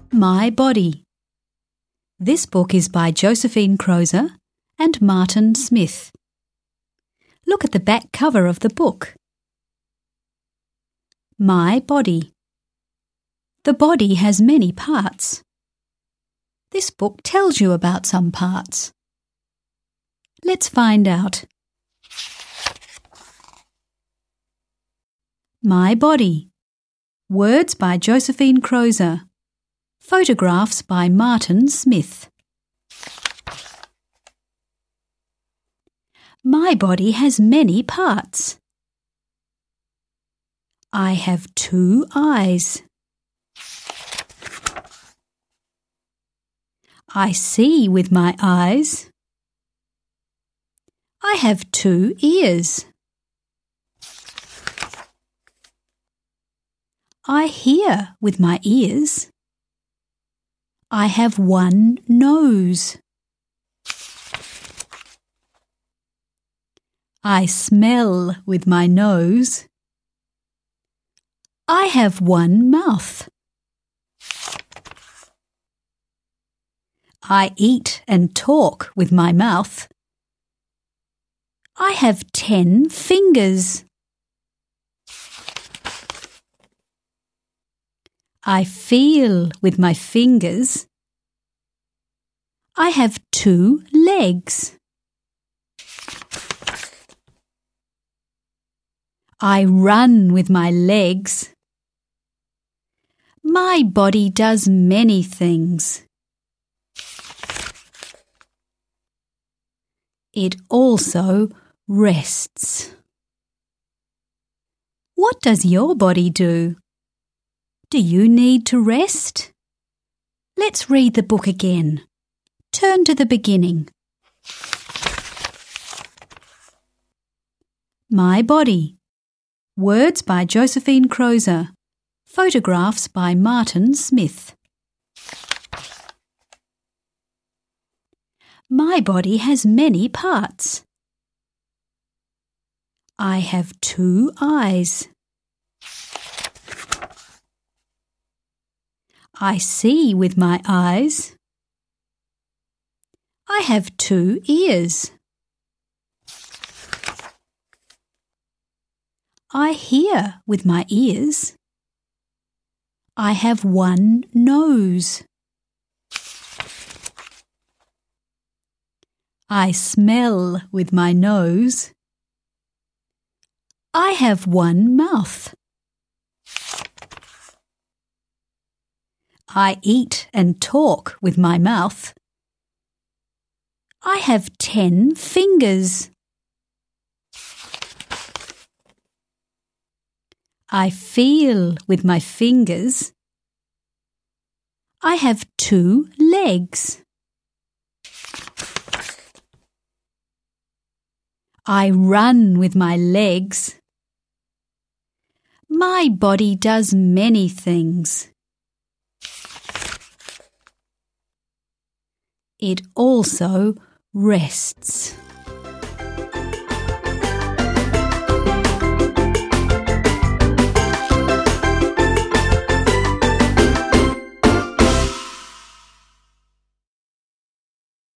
My Body. This book is by Josephine Crozer and Martin Smith. Look at the back cover of the book. My body. The body has many parts. This book tells you about some parts. Let's find out. My Body. Words by Josephine Crozer. Photographs by Martin Smith. My body has many parts. I have 2 eyes. I see with my eyes. I have 2 ears. I hear with my ears. I have 1 nose. I smell with my nose. I have 1 mouth. I eat and talk with my mouth. I have 10 fingers. I feel with my fingers. I have 2 legs. I run with my legs. My body does many things. It also rests. What does your body do? Do you need to rest? Let's read the book again. Turn to the beginning. My Body. Words by Josephine Crozer. Photographs by Martin Smith. My body has many parts. I have 2 eyes. I see with my eyes. I have 2 ears. I hear with my ears. I have 1 nose. I smell with my nose. I have 1 mouth. I eat and talk with my mouth. I have 10 fingers. I feel with my fingers. I have 2 legs. I run with my legs. My body does many things. It also rests.